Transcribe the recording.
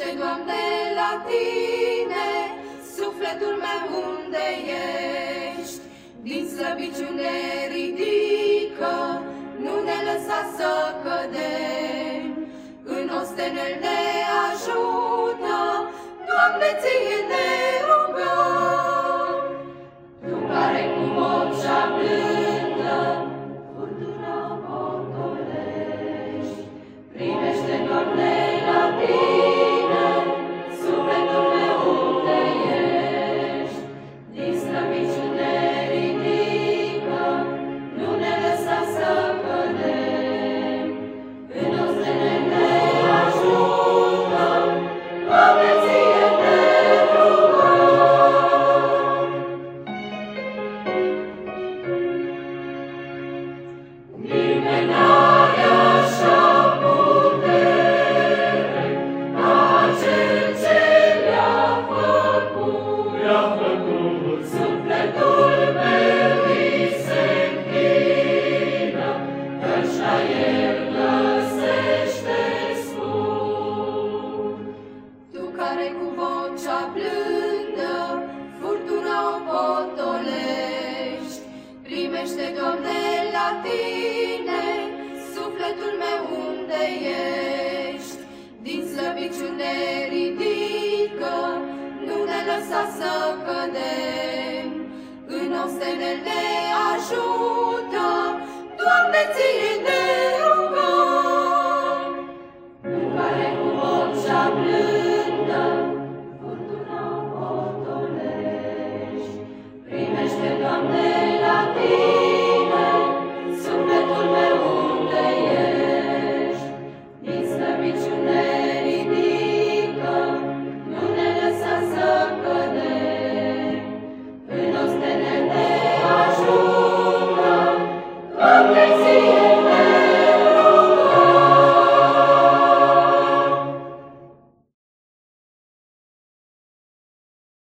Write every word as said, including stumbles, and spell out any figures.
Primește, Doamne, la Tine sufletul meu unde ești. Din slăbiciune ridică, nu ne lăsa să cădem. În ostenel ne ajută, Doamne, Ție ne rugăm. Tu care cu vocea blândă furtuna potolești, primește, Doamne, la Tine sufletul meu unde ești. Din slăbiciune ridică, nu ne lăsa să cădem. În ostenel ne ajută, Doamne, Ție ne rugăm. Nimeni n-are așa putere ca Cel ce le-a făcut. Le-a făcut. Sufletul meu îi se închină, căci la El găsește sfânt. Tu care cu vocea blândă furtuna o potolești, primește, Doamne, la Tine sufletul meu unde ești. Din slăbiciune ridică, nu ne lăsa să cădem. În ostenel ne ajută, Doamne, Ție